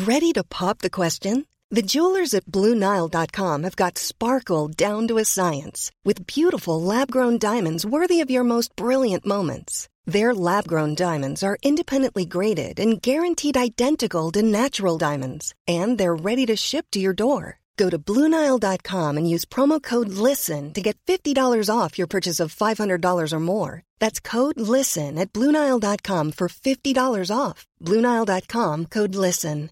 Ready to pop the question? The jewelers at BlueNile.com have got sparkle down to a science with beautiful lab-grown diamonds worthy of your most brilliant moments. Their lab-grown diamonds are independently graded and guaranteed identical to natural diamonds, and they're ready to ship to your door. Go to BlueNile.com and use promo code LISTEN to get $50 off your purchase of $500 or more. That's code LISTEN at BlueNile.com for $50 off. BlueNile.com, code LISTEN.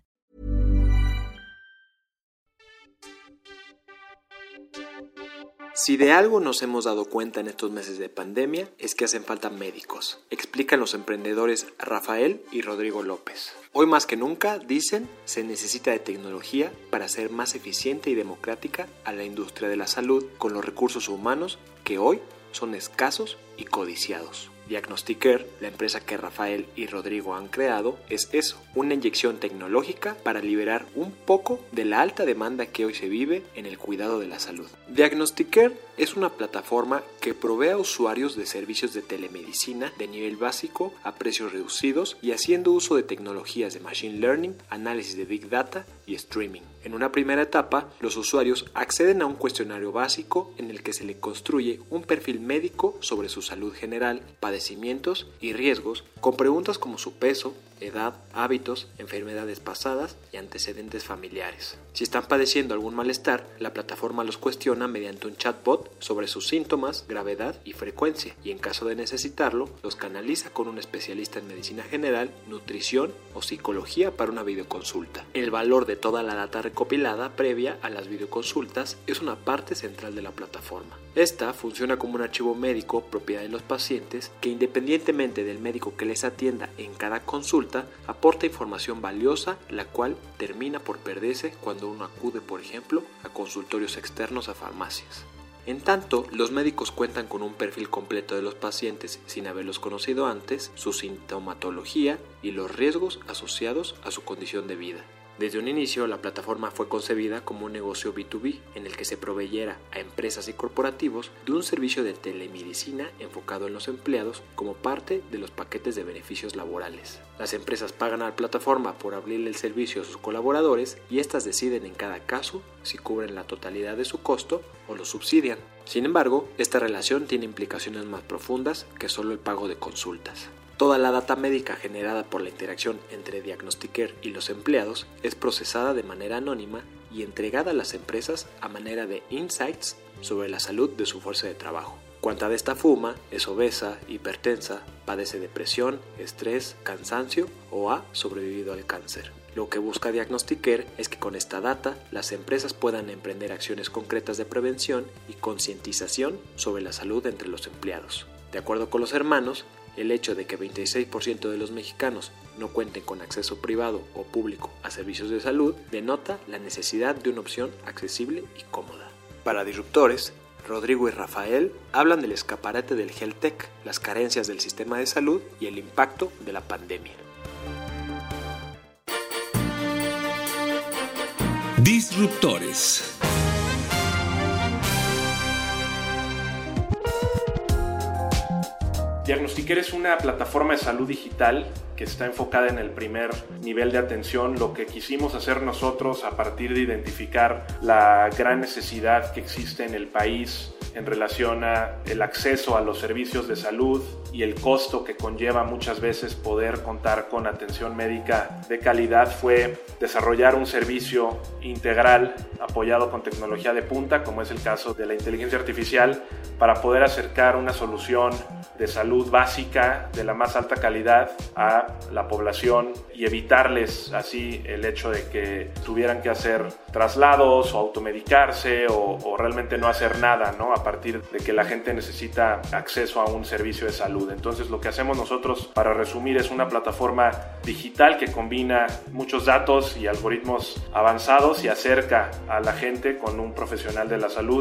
Si de algo nos hemos dado cuenta en estos meses de pandemia es que hacen falta médicos, explican los emprendedores Rafael y Rodrigo López. Hoy más que nunca, dicen, se necesita de tecnología para hacer más eficiente y democrática a la industria de la salud con los recursos humanos que hoy son escasos y codiciados. Diagnostiker, la empresa que Rafael y Rodrigo han creado, es eso, una inyección tecnológica para liberar un poco de la alta demanda que hoy se vive en el cuidado de la salud. Diagnostiker es una plataforma que provee a usuarios de servicios de telemedicina de nivel básico a precios reducidos y haciendo uso de tecnologías de Machine Learning, análisis de Big Data y streaming. En una primera etapa, los usuarios acceden a un cuestionario básico en el que se le construye un perfil médico sobre su salud general, padecimientos y riesgos, con preguntas como su peso, edad, hábitos, enfermedades pasadas y antecedentes familiares. Si están padeciendo algún malestar, la plataforma los cuestiona mediante un chatbot sobre sus síntomas, gravedad y frecuencia, y en caso de necesitarlo, los canaliza con un especialista en medicina general, nutrición o psicología para una videoconsulta. El valor de toda la data recopilada previa a las videoconsultas es una parte central de la plataforma. Esta funciona como un archivo médico propiedad de los pacientes que, independientemente del médico que les atienda en cada consulta, aporta información valiosa, la cual termina por perderse cuando uno acude, por ejemplo, a consultorios externos a farmacias. En tanto, los médicos cuentan con un perfil completo de los pacientes sin haberlos conocido antes, su sintomatología y los riesgos asociados a su condición de vida. Desde un inicio, la plataforma fue concebida como un negocio B2B en el que se proveyera a empresas y corporativos de un servicio de telemedicina enfocado en los empleados como parte de los paquetes de beneficios laborales. Las empresas pagan a la plataforma por abrirle el servicio a sus colaboradores y éstas deciden en cada caso si cubren la totalidad de su costo o lo subsidian. Sin embargo, esta relación tiene implicaciones más profundas que solo el pago de consultas. Toda la data médica generada por la interacción entre Diagnostiker y los empleados es procesada de manera anónima y entregada a las empresas a manera de insights sobre la salud de su fuerza de trabajo. Cuánta de esta fuma, es obesa, hipertensa, padece depresión, estrés, cansancio o ha sobrevivido al cáncer. Lo que busca Diagnostiker es que con esta data las empresas puedan emprender acciones concretas de prevención y concientización sobre la salud entre los empleados. De acuerdo con los hermanos, el hecho de que 26% de los mexicanos no cuenten con acceso privado o público a servicios de salud denota la necesidad de una opción accesible y cómoda. Para Disruptores, Rodrigo y Rafael hablan del escaparate del Health Tech, las carencias del sistema de salud y el impacto de la pandemia. Disruptores. Diagnostiker es una plataforma de salud digital que está enfocada en el primer nivel de atención. Lo que quisimos hacer nosotros a partir de identificar la gran necesidad que existe en el país en relación a el acceso a los servicios de salud y el costo que conlleva muchas veces poder contar con atención médica de calidad fue desarrollar un servicio integral apoyado con tecnología de punta, como es el caso de la inteligencia artificial, para poder acercar una solución de salud básica de la más alta calidad a la población y evitarles así el hecho de que tuvieran que hacer traslados o automedicarse o realmente no hacer nada, ¿no? A partir de que la gente necesita acceso a un servicio de salud. Entonces lo que hacemos nosotros, para resumir, es una plataforma digital que combina muchos datos y algoritmos avanzados y acerca a la gente con un profesional de la salud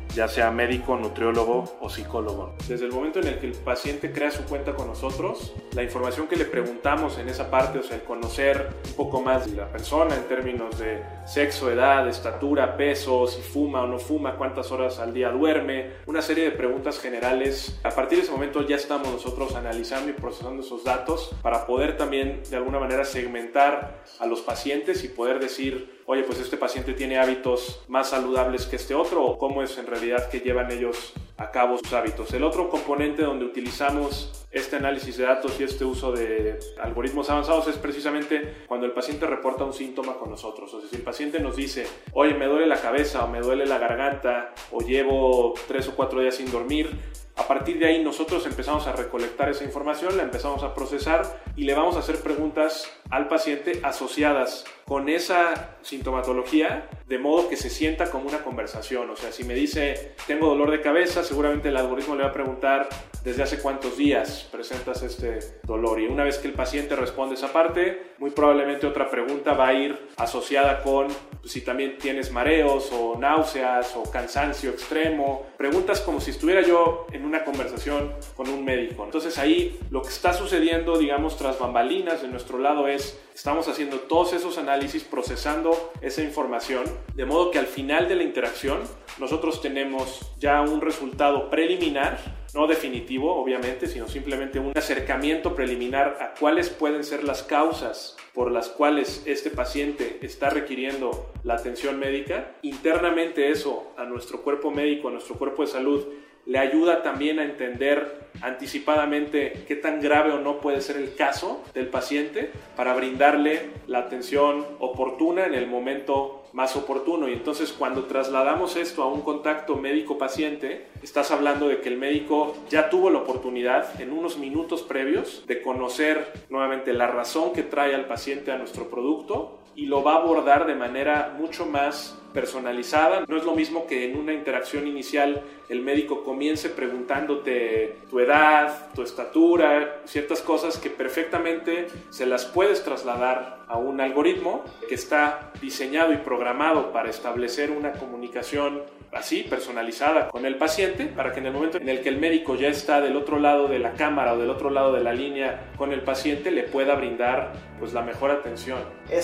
ya sea médico, nutriólogo o psicólogo. Desde el momento en el que el paciente crea su cuenta con nosotros, la información que le preguntamos en esa parte, o sea, el conocer un poco más de la persona en términos de sexo, edad, estatura, peso, si fuma o no fuma, cuántas horas al día duerme, una serie de preguntas generales. A partir de ese momento ya estamos nosotros analizando y procesando esos datos para poder también de alguna manera segmentar a los pacientes y poder decir, oye, pues este paciente tiene hábitos más saludables que este otro, o cómo es en realidad que llevan ellos a cabo sus hábitos. El otro componente donde utilizamos este análisis de datos y este uso de algoritmos avanzados es precisamente cuando el paciente reporta un síntoma con nosotros. O sea, si el paciente nos dice, oye, me duele la cabeza o me duele la garganta o llevo 3 o 4 días sin dormir, a partir de ahí nosotros empezamos a recolectar esa información, la empezamos a procesar y le vamos a hacer preguntas al paciente asociadas con esa sintomatología, de modo que se sienta como una conversación. O sea, si me dice, tengo dolor de cabeza, seguramente el algoritmo le va a preguntar, ¿desde hace cuántos días presentas este dolor? Y una vez que el paciente responde esa parte, muy probablemente otra pregunta va a ir asociada con si también tienes mareos o náuseas o cansancio extremo. Preguntas como si estuviera yo en una conversación con un médico. Entonces ahí lo que está sucediendo, digamos, tras bambalinas de nuestro lado es, estamos haciendo todos esos análisis, procesando esa información, de modo que al final de la interacción nosotros tenemos ya un resultado preliminar, no definitivo obviamente, sino simplemente un acercamiento preliminar a cuáles pueden ser las causas por las cuales este paciente está requiriendo la atención médica. Internamente eso a nuestro cuerpo médico, a nuestro cuerpo de salud, le ayuda también a entender anticipadamente qué tan grave o no puede ser el caso del paciente para brindarle la atención oportuna en el momento más oportuno. Y entonces cuando trasladamos esto a un contacto médico-paciente, estás hablando de que el médico ya tuvo la oportunidad en unos minutos previos de conocer nuevamente la razón que trae al paciente a nuestro producto y lo va a abordar de manera mucho más personalizada. No es lo mismo que en una interacción inicial el médico comience preguntándote tu edad, tu estatura, ciertas cosas que perfectamente se las puedes trasladar a un algoritmo que está diseñado y programado para establecer una comunicación así, personalizada con el paciente, para que en el momento en el que el médico ya está del otro lado de la cámara o del otro lado de la línea con el paciente, le pueda brindar pues la mejor atención.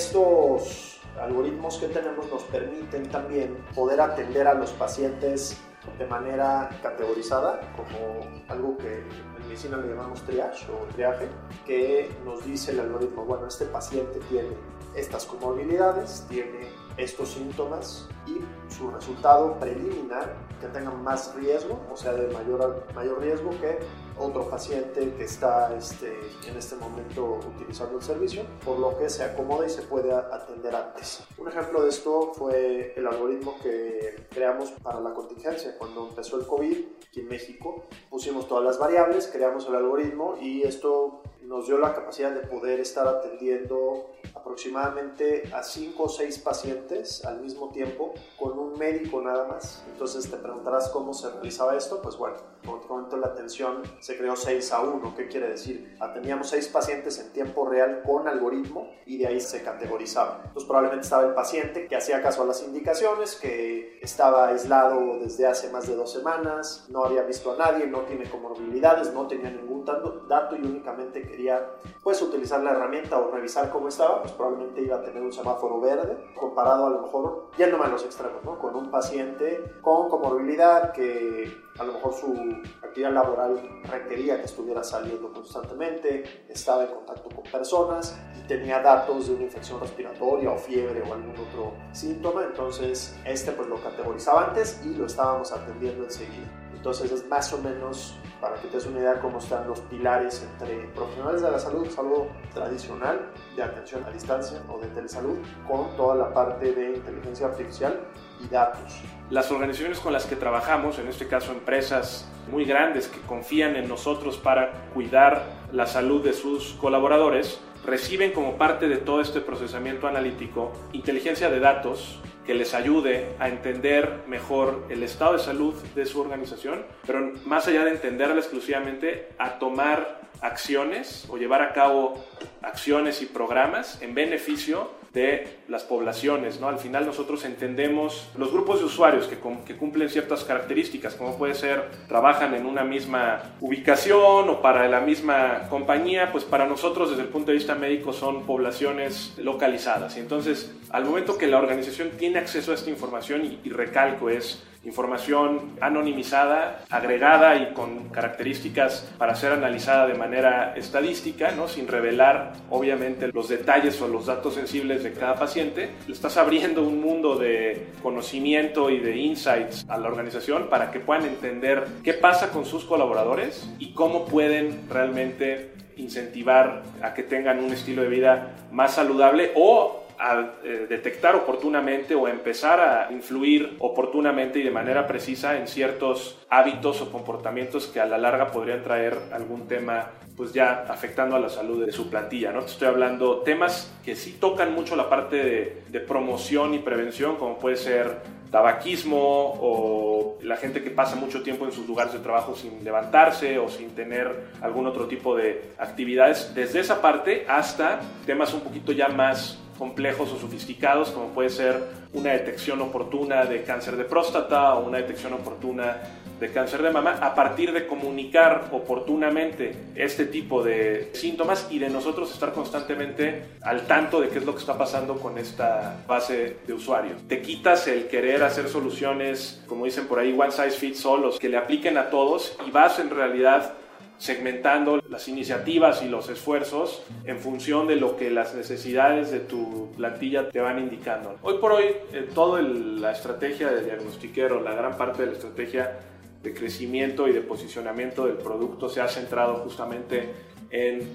Estos algoritmos que tenemos nos permiten también poder atender a los pacientes de manera categorizada, como algo que en medicina le llamamos triage o triaje, que nos dice el algoritmo, bueno, este paciente tiene estas comorbilidades, tiene estos síntomas y su resultado preliminar que tenga más riesgo, o sea, de mayor riesgo que otro paciente que está en este momento utilizando el servicio, por lo que se acomoda y se puede atender antes. Un ejemplo de esto fue el algoritmo que creamos para la contingencia. Cuando empezó el COVID aquí en México, pusimos todas las variables, creamos el algoritmo y esto nos dio la capacidad de poder estar atendiendo aproximadamente a 5 o 6 pacientes al mismo tiempo con un médico nada más. Entonces te preguntarás cómo se realizaba esto. Pues bueno, como te comento, la atención se creó 6-1. ¿Qué quiere decir? Atendíamos 6 pacientes en tiempo real con algoritmo y de ahí se categorizaba. Entonces probablemente estaba el paciente que hacía caso a las indicaciones, que estaba aislado desde hace más de 2 semanas, no había visto a nadie, no tiene comorbilidades, no tenía ningún dato y únicamente quería pues utilizar la herramienta o revisar cómo estaba. Pues probablemente iba a tener un semáforo verde, comparado a lo mejor, yéndome a los extremos, ¿no? Con un paciente con comorbilidad que a lo mejor su actividad laboral requería que estuviera saliendo constantemente, estaba en contacto con personas y tenía datos de una infección respiratoria o fiebre o algún otro síntoma. Entonces pues lo categorizaba antes y lo estábamos atendiendo enseguida. Entonces es más o menos, para que te des una idea, cómo están los pilares entre profesionales de la salud, salud tradicional de atención a distancia o de telesalud, con toda la parte de inteligencia artificial y datos. Las organizaciones con las que trabajamos, en este caso empresas muy grandes que confían en nosotros para cuidar la salud de sus colaboradores, reciben como parte de todo este procesamiento analítico inteligencia de datos que les ayude a entender mejor el estado de salud de su organización, pero más allá de entenderla exclusivamente, a tomar acciones o llevar a cabo acciones y programas en beneficio de las poblaciones, ¿no? Al final nosotros entendemos los grupos de usuarios que cumplen ciertas características, como puede ser, trabajan en una misma ubicación o para la misma compañía, pues para nosotros desde el punto de vista médico son poblaciones localizadas. Y entonces, al momento que la organización tiene acceso a esta información, y recalco, es información anonimizada, agregada y con características para ser analizada de manera estadística, ¿no? Sin revelar obviamente los detalles o los datos sensibles de cada paciente, le estás abriendo un mundo de conocimiento y de insights a la organización para que puedan entender qué pasa con sus colaboradores y cómo pueden realmente incentivar a que tengan un estilo de vida más saludable o a detectar oportunamente o empezar a influir oportunamente y de manera precisa en ciertos hábitos o comportamientos que a la larga podrían traer algún tema pues ya afectando a la salud de su plantilla, ¿no? Te estoy hablando temas que sí tocan mucho la parte de promoción y prevención, como puede ser tabaquismo o la gente que pasa mucho tiempo en sus lugares de trabajo sin levantarse o sin tener algún otro tipo de actividades, desde esa parte hasta temas un poquito ya más complejos o sofisticados, como puede ser una detección oportuna de cáncer de próstata o una detección oportuna de cáncer de mama a partir de comunicar oportunamente este tipo de síntomas y de nosotros estar constantemente al tanto de qué es lo que está pasando con esta base de usuarios. Te quitas el querer hacer soluciones, como dicen por ahí, one size fits all, los que le apliquen a todos, y vas en realidad segmentando las iniciativas y los esfuerzos en función de lo que las necesidades de tu plantilla te van indicando. Hoy por hoy, toda la estrategia de diagnostiquero, la gran parte de la estrategia de crecimiento y de posicionamiento del producto se ha centrado justamente en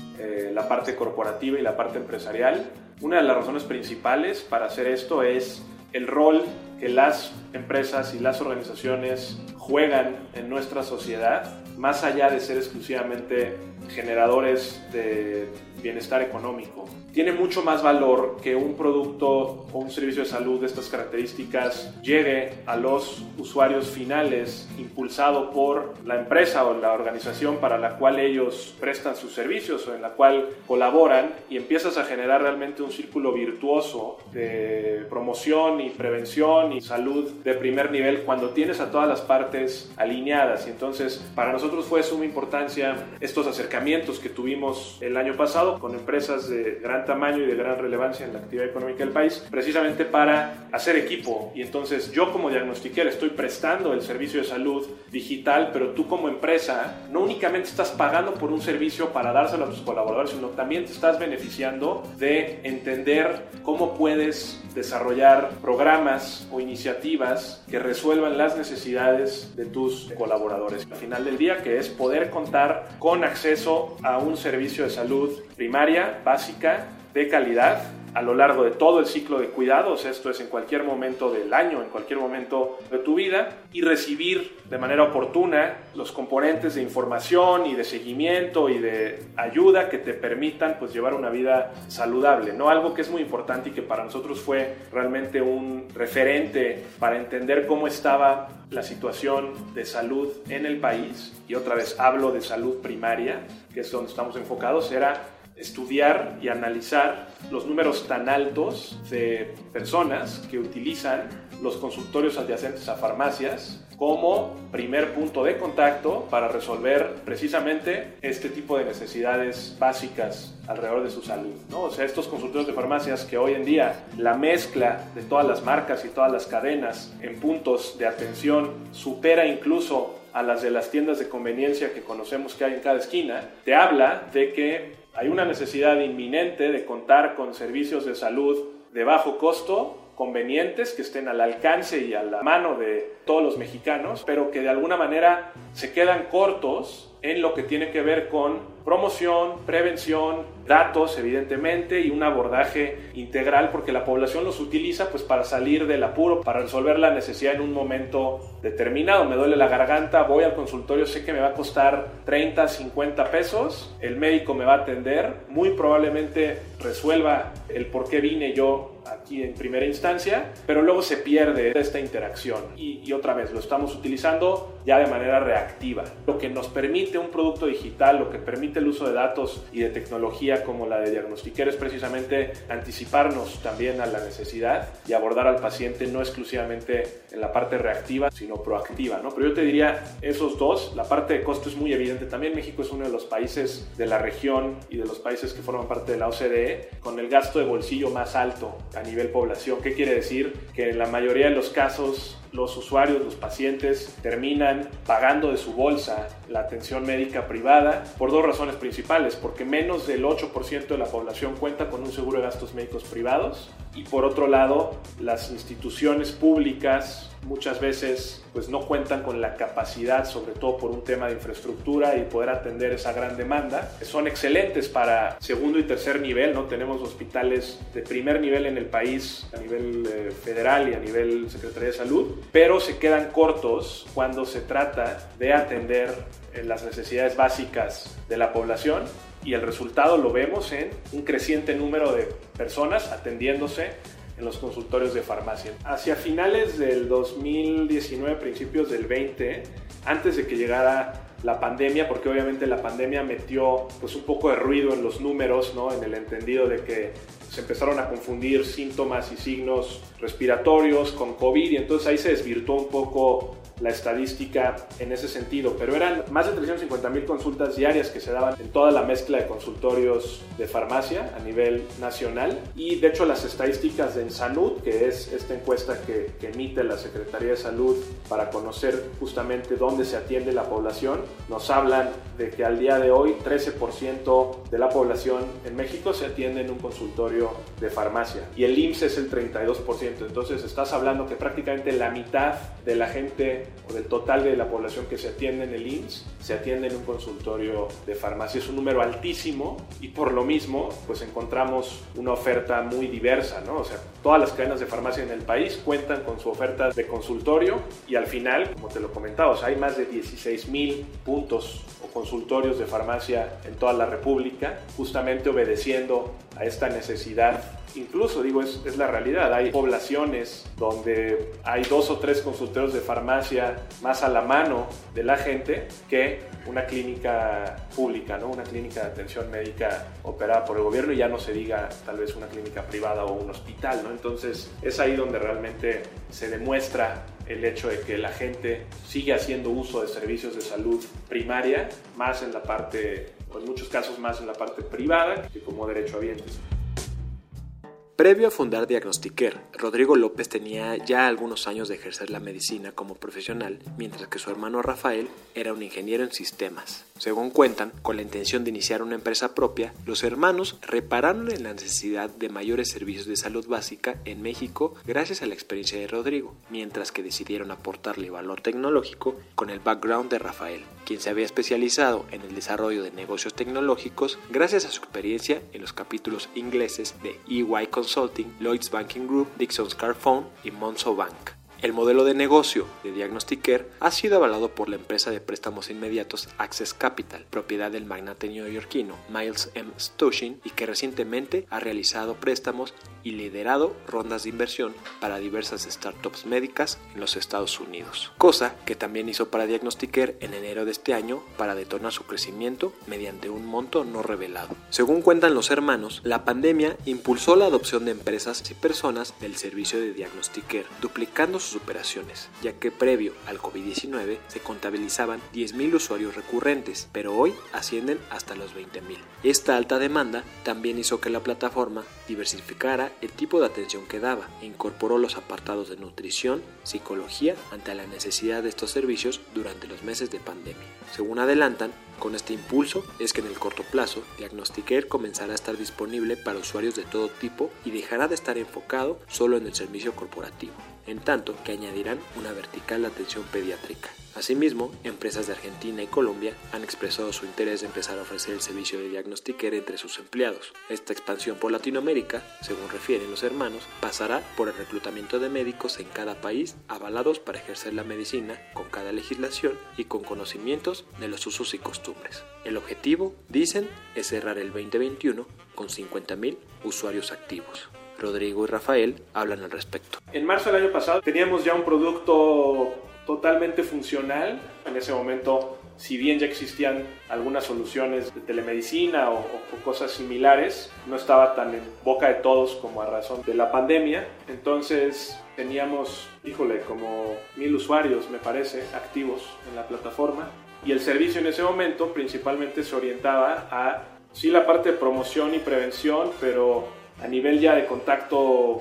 la parte corporativa y la parte empresarial. Una de las razones principales para hacer esto es el rol que las empresas y las organizaciones juegan en nuestra sociedad, más allá de ser exclusivamente generadores de bienestar económico. Tiene mucho más valor que un producto o un servicio de salud de estas características llegue a los usuarios finales impulsado por la empresa o la organización para la cual ellos prestan sus servicios o en la cual colaboran, y empiezas a generar realmente un círculo virtuoso de promoción y prevención y salud de primer nivel cuando tienes a todas las partes alineadas. Y entonces para nosotros fue de suma importancia estos acercamientos que tuvimos el año pasado con empresas de gran tamaño y de gran relevancia en la actividad económica del país, precisamente para hacer equipo. Y entonces yo como diagnostiquero estoy prestando el servicio de salud digital, pero tú como empresa no únicamente estás pagando por un servicio para dárselo a tus colaboradores, sino también te estás beneficiando de entender cómo puedes desarrollar programas o iniciativas que resuelvan las necesidades de tus colaboradores. Al final del día, que es poder contar con acceso a un servicio de salud primaria, básica, de calidad, a lo largo de todo el ciclo de cuidados, esto es en cualquier momento del año, en cualquier momento de tu vida, y recibir de manera oportuna los componentes de información y de seguimiento y de ayuda que te permitan pues llevar una vida saludable, ¿no? Algo que es muy importante y que para nosotros fue realmente un referente para entender cómo estaba la situación de salud en el país, y otra vez hablo de salud primaria, que es donde estamos enfocados, era estudiar y analizar los números tan altos de personas que utilizan los consultorios adyacentes a farmacias como primer punto de contacto para resolver precisamente este tipo de necesidades básicas alrededor de su salud, ¿no? O sea, estos consultorios de farmacias que hoy en día la mezcla de todas las marcas y todas las cadenas en puntos de atención supera incluso a las de las tiendas de conveniencia que conocemos que hay en cada esquina, te habla de que hay una necesidad inminente de contar con servicios de salud de bajo costo, convenientes, que estén al alcance y a la mano de todos los mexicanos, pero que de alguna manera se quedan cortos en lo que tiene que ver con promoción, prevención, datos evidentemente y un abordaje integral, porque la población los utiliza pues para salir del apuro, para resolver la necesidad en un momento determinado. Me duele la garganta, voy al consultorio, sé que me va a costar 30, 50 pesos, el médico me va a atender, muy probablemente resuelva el por qué vine yo aquí en primera instancia, pero luego se pierde esta interacción y otra vez lo estamos utilizando ya de manera reactiva. Lo que nos permite un producto digital, lo que permite el uso de datos y de tecnología como la de Diagnostiquer es precisamente anticiparnos también a la necesidad y abordar al paciente no exclusivamente en la parte reactiva, sino proactiva, ¿no? Pero yo te diría esos dos. La parte de costo es muy evidente. También México es uno de los países de la región y de los países que forman parte de la OCDE con el gasto de bolsillo más alto a nivel población. ¿Qué quiere decir? Que en la mayoría de los casos los usuarios, los pacientes, terminan pagando de su bolsa la atención médica privada por dos razones principales, porque menos del 8% de la población cuenta con un seguro de gastos médicos privados y por otro lado las instituciones públicas muchas veces pues no cuentan con la capacidad, sobre todo por un tema de infraestructura y poder atender esa gran demanda. Son excelentes para segundo y tercer nivel, ¿no? Tenemos hospitales de primer nivel en el país a nivel federal y a nivel Secretaría de Salud, pero se quedan cortos cuando se trata de atender las necesidades básicas de la población y el resultado lo vemos en un creciente número de personas atendiéndose en los consultorios de farmacia. Hacia finales del 2019, principios del 20, antes de que llegara la pandemia, porque obviamente la pandemia metió pues un poco de ruido en los números, ¿no? En el entendido de que se empezaron a confundir síntomas y signos respiratorios con COVID y entonces ahí se desvirtuó un poco la estadística en ese sentido, pero eran más de 350,000 consultas diarias que se daban en toda la mezcla de consultorios de farmacia a nivel nacional y de hecho las estadísticas de EnSanud, que es esta encuesta que emite la Secretaría de Salud para conocer justamente dónde se atiende la población, nos hablan de que al día de hoy 13% de la población en México se atiende en un consultorio de farmacia y el IMSS es el 32%, entonces estás hablando que prácticamente la mitad de la gente o del total de la población que se atiende en el IMSS se atiende en un consultorio de farmacia. Es un número altísimo y por lo mismo pues encontramos una oferta muy diversa, ¿no? O sea, todas las cadenas de farmacia en el país cuentan con su oferta de consultorio y al final, como te lo comentaba, o sea, hay más de 16,000 puntos o consultorios de farmacia en toda la República, justamente obedeciendo a esta necesidad. Incluso, digo, es la realidad. Hay poblaciones donde hay 2 o 3 consultorios de farmacia más a la mano de la gente que una clínica pública, ¿no? Una clínica de atención médica operada por el gobierno y ya no se diga tal vez una clínica privada o un hospital, ¿no? Entonces es ahí donde realmente se demuestra el hecho de que la gente sigue haciendo uso de servicios de salud primaria, más en la parte, o en muchos casos más en la parte privada que como derechohabientes. Previo a fundar Diagnostiquer, Rodrigo López tenía ya algunos años de ejercer la medicina como profesional, mientras que su hermano Rafael era un ingeniero en sistemas. Según cuentan, con la intención de iniciar una empresa propia, los hermanos repararon en la necesidad de mayores servicios de salud básica en México gracias a la experiencia de Rodrigo, mientras que decidieron aportarle valor tecnológico con el background de Rafael, quien se había especializado en el desarrollo de negocios tecnológicos gracias a su experiencia en los capítulos ingleses de EY Consulting, Lloyds Banking Group, Dixons Carphone y Monzo Bank. El modelo de negocio de Diagnostiquer ha sido avalado por la empresa de préstamos inmediatos Access Capital, propiedad del magnate neoyorquino Miles M. Stushing, y que recientemente ha realizado préstamos y liderado rondas de inversión para diversas startups médicas en los Estados Unidos, cosa que también hizo para Diagnostiquer en enero de este año para detonar su crecimiento mediante un monto no revelado. Según cuentan los hermanos, la pandemia impulsó la adopción de empresas y personas del servicio de Diagnostiquer, duplicando sus operaciones, ya que previo al COVID-19 se contabilizaban 10,000 usuarios recurrentes, pero hoy ascienden hasta los 20,000. Esta alta demanda también hizo que la plataforma diversificara el tipo de atención que daba e incorporó los apartados de nutrición, psicología ante la necesidad de estos servicios durante los meses de pandemia. Según adelantan, con este impulso es que en el corto plazo Diagnostiquer comenzará a estar disponible para usuarios de todo tipo y dejará de estar enfocado solo en el servicio corporativo, en tanto que añadirán una vertical de atención pediátrica. Asimismo, empresas de Argentina y Colombia han expresado su interés de empezar a ofrecer el servicio de Diagnostiquer entre sus empleados. Esta expansión por Latinoamérica, según refieren los hermanos, pasará por el reclutamiento de médicos en cada país avalados para ejercer la medicina con cada legislación y con conocimientos de los usos y costumbres. El objetivo, dicen, es cerrar el 2021 con 50,000 usuarios activos. Rodrigo y Rafael hablan al respecto. En marzo del año pasado teníamos ya un producto totalmente funcional. En ese momento, si bien ya existían algunas soluciones de telemedicina o cosas similares, no estaba tan en boca de todos como a razón de la pandemia. Entonces teníamos, como 1,000 usuarios, me parece, activos en la plataforma. Y el servicio en ese momento principalmente se orientaba a, sí, la parte de promoción y prevención, pero a nivel ya de contacto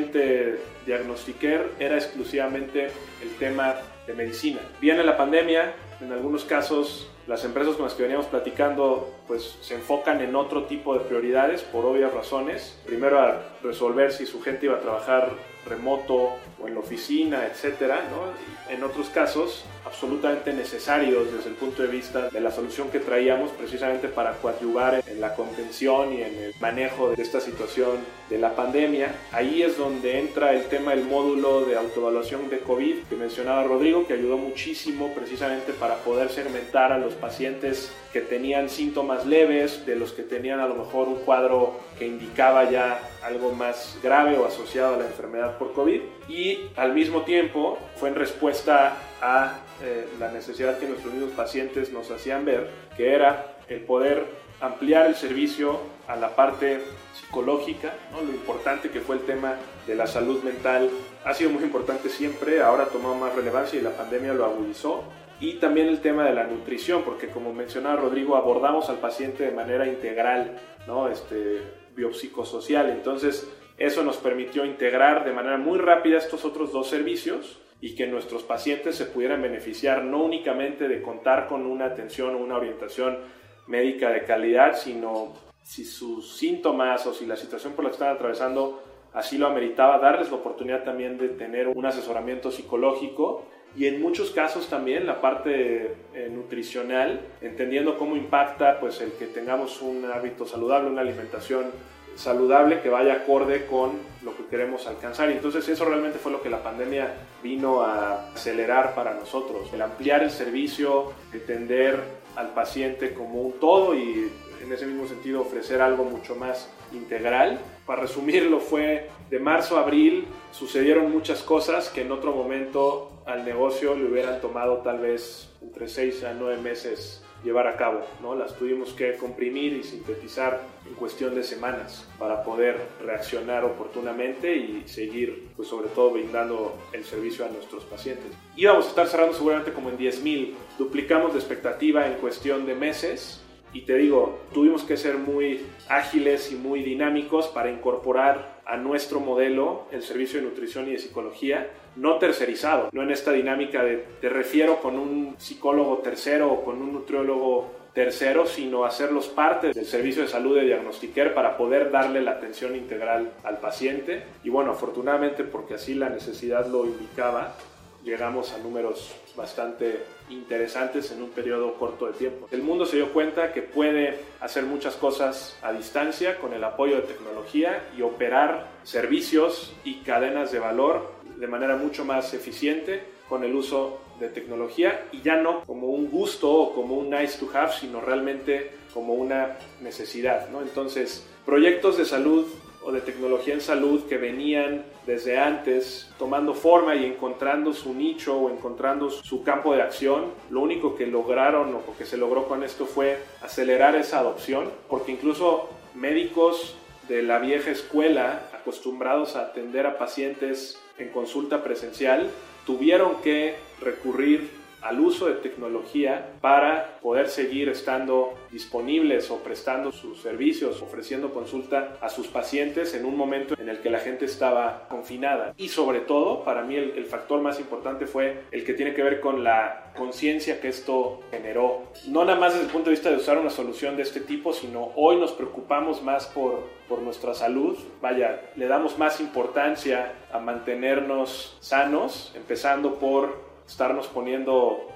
paciente-diagnostiquer era exclusivamente el tema de medicina. Viene la pandemia, en algunos casos las empresas con las que veníamos platicando pues se enfocan en otro tipo de prioridades por obvias razones. Primero a resolver si su gente iba a trabajar remoto o en la oficina, etcétera, ¿no? En otros casos absolutamente necesarios desde el punto de vista de la solución que traíamos precisamente para coadyuvar en la contención y en el manejo de esta situación de la pandemia. Ahí es donde entra el tema del módulo de autoevaluación de COVID que mencionaba Rodrigo, que ayudó muchísimo precisamente para poder segmentar a los pacientes que tenían síntomas leves, de los que tenían a lo mejor un cuadro que indicaba ya algo más grave o asociado a la enfermedad por COVID, y al mismo tiempo fue en respuesta a la necesidad que nuestros mismos pacientes nos hacían ver, que era el poder ampliar el servicio a la parte psicológica, ¿no? Lo importante que fue el tema de la salud mental ha sido muy importante siempre, ahora ha tomado más relevancia y la pandemia lo agudizó. Y también el tema de la nutrición, porque como mencionaba Rodrigo, abordamos al paciente de manera integral, ¿no? Biopsicosocial. Entonces, eso nos permitió integrar de manera muy rápida estos otros dos servicios y que nuestros pacientes se pudieran beneficiar no únicamente de contar con una atención o una orientación médica de calidad, sino si sus síntomas o si la situación por la que están atravesando así lo ameritaba, darles la oportunidad también de tener un asesoramiento psicológico. Y en muchos casos también la parte nutricional, entendiendo cómo impacta pues, el que tengamos un hábito saludable, una alimentación saludable que vaya acorde con lo que queremos alcanzar. Y entonces eso realmente fue lo que la pandemia vino a acelerar para nosotros, el ampliar el servicio, entender al paciente como un todo y en ese mismo sentido ofrecer algo mucho más integral. Para resumirlo, fue de marzo a abril, sucedieron muchas cosas que en otro momento al negocio le hubieran tomado tal vez entre 6 a 9 meses llevar a cabo, ¿no? Las tuvimos que comprimir y sintetizar en cuestión de semanas para poder reaccionar oportunamente y seguir, pues sobre todo brindando el servicio a nuestros pacientes. Íbamos a estar cerrando seguramente como en 10,000, duplicamos la expectativa en cuestión de meses. Y te digo, tuvimos que ser muy ágiles y muy dinámicos para incorporar a nuestro modelo el servicio de nutrición y de psicología, no tercerizado, no en esta dinámica de te refiero con un psicólogo tercero o con un nutriólogo tercero, sino hacerlos parte del servicio de salud de diagnostiquer para poder darle la atención integral al paciente. Y bueno, afortunadamente, porque así la necesidad lo indicaba, llegamos a números bastante interesantes en un periodo corto de tiempo. El mundo se dio cuenta que puede hacer muchas cosas a distancia con el apoyo de tecnología y operar servicios y cadenas de valor de manera mucho más eficiente con el uso de tecnología y ya no como un gusto o como un nice to have, sino realmente como una necesidad, ¿no? Entonces, proyectos de salud o de tecnología en salud que venían desde antes tomando forma y encontrando su nicho o encontrando su campo de acción, lo único que lograron o que se logró con esto fue acelerar esa adopción, porque incluso médicos de la vieja escuela acostumbrados a atender a pacientes en consulta presencial tuvieron que recurrir al uso de tecnología para poder seguir estando disponibles o prestando sus servicios, ofreciendo consulta a sus pacientes en un momento en el que la gente estaba confinada. Y sobre todo, para mí el factor más importante fue el que tiene que ver con la conciencia que esto generó. No nada más desde el punto de vista de usar una solución de este tipo, sino hoy nos preocupamos más por nuestra salud. Vaya, le damos más importancia a mantenernos sanos, empezando por estarnos poniendo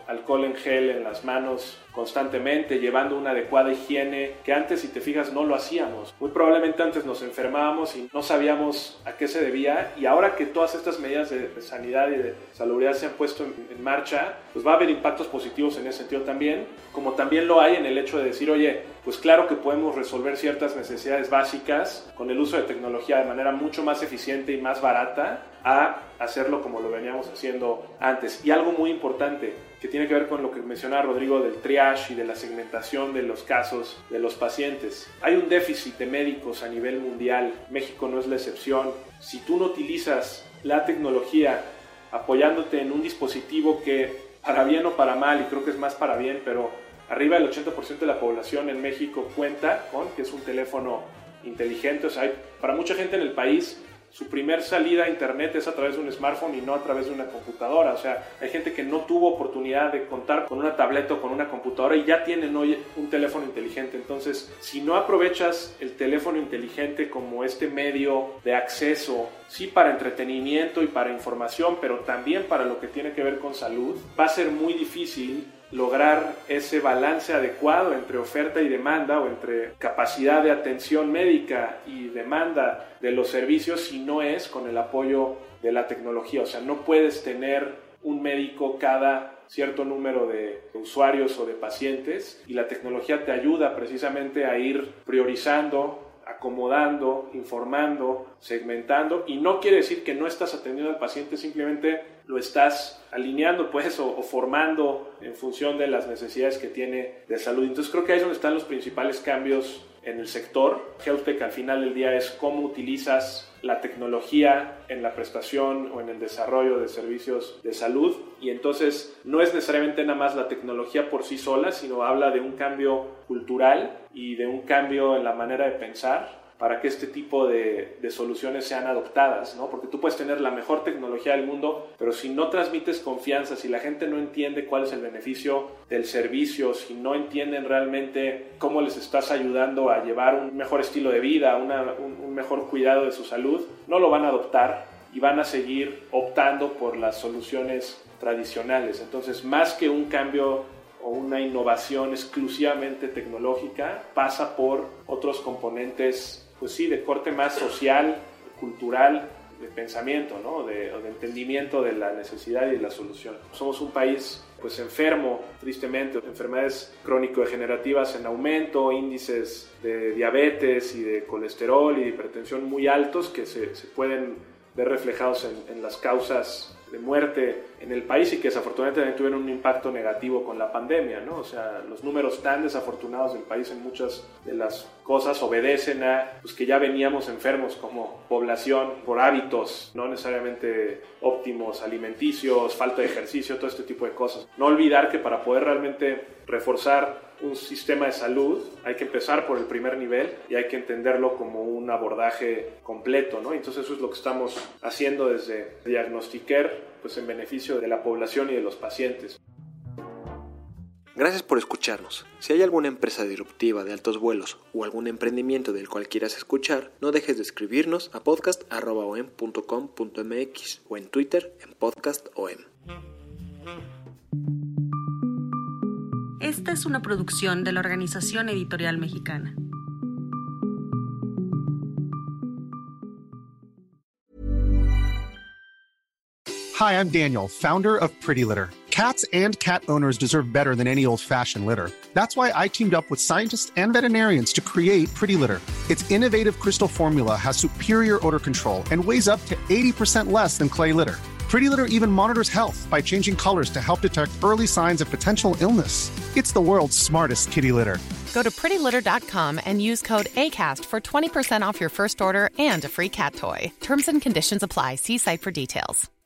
alcohol en gel en las manos constantemente, llevando una adecuada higiene, que antes, si te fijas, no lo hacíamos. Muy probablemente antes nos enfermábamos y no sabíamos a qué se debía, y ahora que todas estas medidas de sanidad y de salubridad se han puesto en marcha, pues va a haber impactos positivos en ese sentido también, como también lo hay en el hecho de decir, oye, pues claro que podemos resolver ciertas necesidades básicas con el uso de tecnología de manera mucho más eficiente y más barata a hacerlo como lo veníamos haciendo antes. Y algo muy importante que tiene que ver con lo que mencionaba Rodrigo del triage y de la segmentación de los casos de los pacientes. Hay un déficit de médicos a nivel mundial, México no es la excepción. Si tú no utilizas la tecnología apoyándote en un dispositivo que, para bien o para mal, y creo que es más para bien, pero arriba del 80% de la población en México cuenta con, que es un teléfono inteligente. O sea, para mucha gente en el país, su primer salida a internet es a través de un smartphone y no a través de una computadora. O sea, hay gente que no tuvo oportunidad de contar con una tableta o con una computadora y ya tienen hoy un teléfono inteligente. Entonces, si no aprovechas el teléfono inteligente como este medio de acceso, sí para entretenimiento y para información, pero también para lo que tiene que ver con salud, va a ser muy difícil lograr ese balance adecuado entre oferta y demanda, o entre capacidad de atención médica y demanda de los servicios, si no es con el apoyo de la tecnología. O sea, no puedes tener un médico cada cierto número de usuarios o de pacientes, y la tecnología te ayuda precisamente a ir priorizando, acomodando, informando, segmentando, y no quiere decir que no estás atendiendo al paciente, simplemente lo estás alineando pues o formando en función de las necesidades que tiene de salud. Entonces creo que ahí es donde están los principales cambios en el sector. HealthTech al final del día es cómo utilizas la tecnología en la prestación o en el desarrollo de servicios de salud, y entonces no es necesariamente nada más la tecnología por sí sola, sino habla de un cambio cultural y de un cambio en la manera de pensar para que este tipo de soluciones sean adoptadas, ¿no? Porque tú puedes tener la mejor tecnología del mundo, pero si no transmites confianza, si la gente no entiende cuál es el beneficio del servicio, si no entienden realmente cómo les estás ayudando a llevar un mejor estilo de vida, un mejor cuidado de su salud, no lo van a adoptar y van a seguir optando por las soluciones tradicionales. Entonces, más que un cambio o una innovación exclusivamente tecnológica, pasa por otros componentes, pues sí, de corte más social, cultural, de pensamiento, ¿no? de entendimiento de la necesidad y de la solución. Somos un país pues enfermo, tristemente, enfermedades crónico-degenerativas en aumento, índices de diabetes y de colesterol y de hipertensión muy altos que se pueden ver reflejados en las causas de muerte en el país, y que desafortunadamente también tuvieron un impacto negativo con la pandemia, ¿no? O sea, los números tan desafortunados del país en muchas de las cosas obedecen a pues, que ya veníamos enfermos como población por hábitos no necesariamente óptimos, alimenticios, falta de ejercicio, todo este tipo de cosas. No olvidar que para poder realmente reforzar un sistema de salud hay que empezar por el primer nivel y hay que entenderlo como un abordaje completo, ¿no? Entonces eso es lo que estamos haciendo desde Diagnosticare, pues en beneficio de la población y de los pacientes. Gracias por escucharnos. Si hay alguna empresa disruptiva de altos vuelos o algún emprendimiento del cual quieras escuchar, no dejes de escribirnos a podcast@om.com.mx o en Twitter en podcastom. Esta es una producción de la Organización Editorial Mexicana. Hi, I'm Daniel, founder of Pretty Litter. Cats and cat owners deserve better than any old-fashioned litter. That's why I teamed up with scientists and veterinarians to create Pretty Litter. Its innovative crystal formula has superior odor control and weighs up to 80% less than clay litter. Pretty Litter even monitors health by changing colors to help detect early signs of potential illness. It's the world's smartest kitty litter. Go to prettylitter.com and use code ACAST for 20% off your first order and a free cat toy. Terms and conditions apply. See site for details.